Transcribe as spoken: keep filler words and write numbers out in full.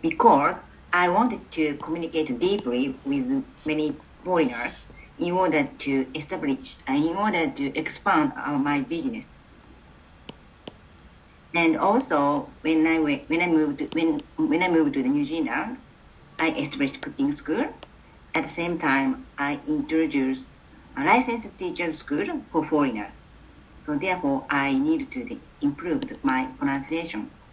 because I wanted to communicate deeply with many foreigners in order to establish, uh, in order to expand uh, my business. And also, when I when I moved to, when when I moved to New Zealand, I established cooking school. At the same time, I introduced a licensed teacher school for foreigners. So therefore, I need to improve my pronunciation.